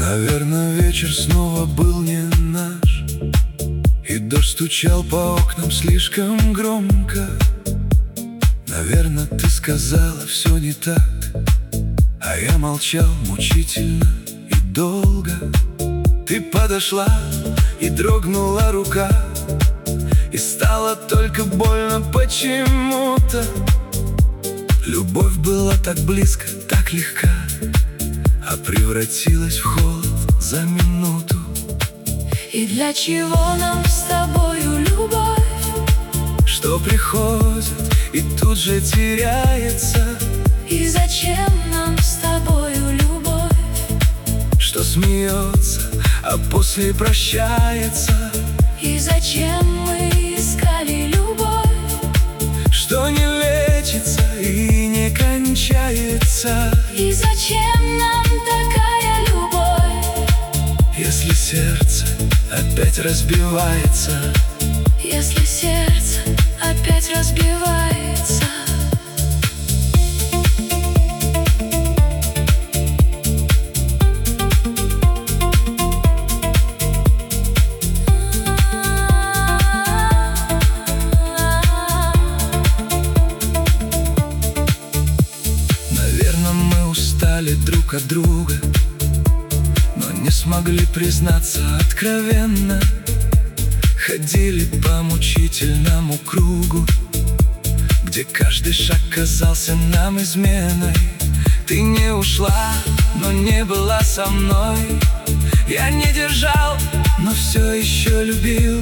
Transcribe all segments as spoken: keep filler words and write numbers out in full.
Наверно, вечер снова был не наш, и дождь стучал по окнам слишком громко. Наверно, ты сказала, все не так, а я молчал мучительно и долго. Ты подошла, и дрогнула рука, и стало только больно почему-то. Любовь была так близко, так легка, а превратилась в холод за минуту. И для чего нам с тобою любовь, что приходит и тут же теряется? И зачем нам с тобою любовь, что смеется, а после прощается? И зачем мы искали любовь, что не лечится и не кончается? И зачем нам такая любовь, если сердце опять разбивается? Если сердце опять разбивается. Наверно, мы устали друг от друга, но не смогли признаться откровенно. Ходили по мучительному кругу, где каждый шаг казался нам изменой. Ты не ушла, но не была со мной. Я не держал, но все еще любил,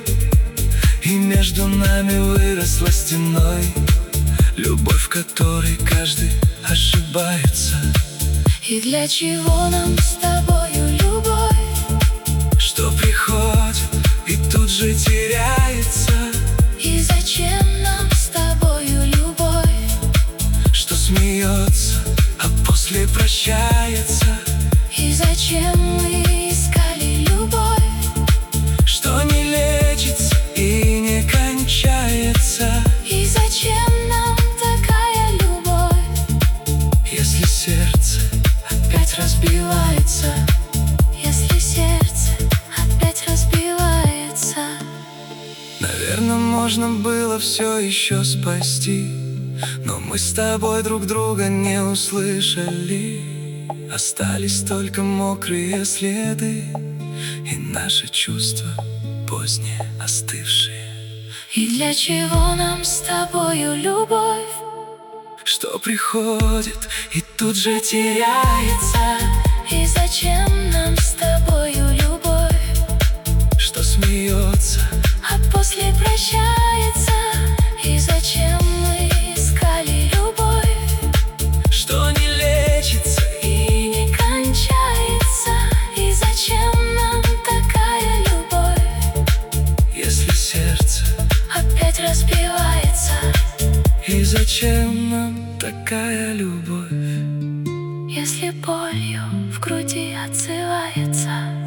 и между нами выросла стеной любовь, в которой каждый ошибается. И для чего нам с тобою любовь, что приходит и тут же теряется? И зачем нам с тобою любовь, что смеется, а после прощается? И зачем мы искали любовь, что не лечится и не кончается? И зачем нам такая любовь, если сердце опять разбивается? Если сердце опять разбивается. Наверно, можно было все еще спасти, но мы с тобой друг друга не услышали. Остались только мокрые следы и наши чувства поздние, остывшие. И для чего нам с тобою любовь, что приходит и тут же теряется? И зачем нам с тобою любовь, что смеется, а после прощается? И зачем мы искали любовь, что не лечится и не кончается? И зачем нам такая любовь, если сердце опять разбивается? И зачем нам такая любовь, Если болью в груди отзывается?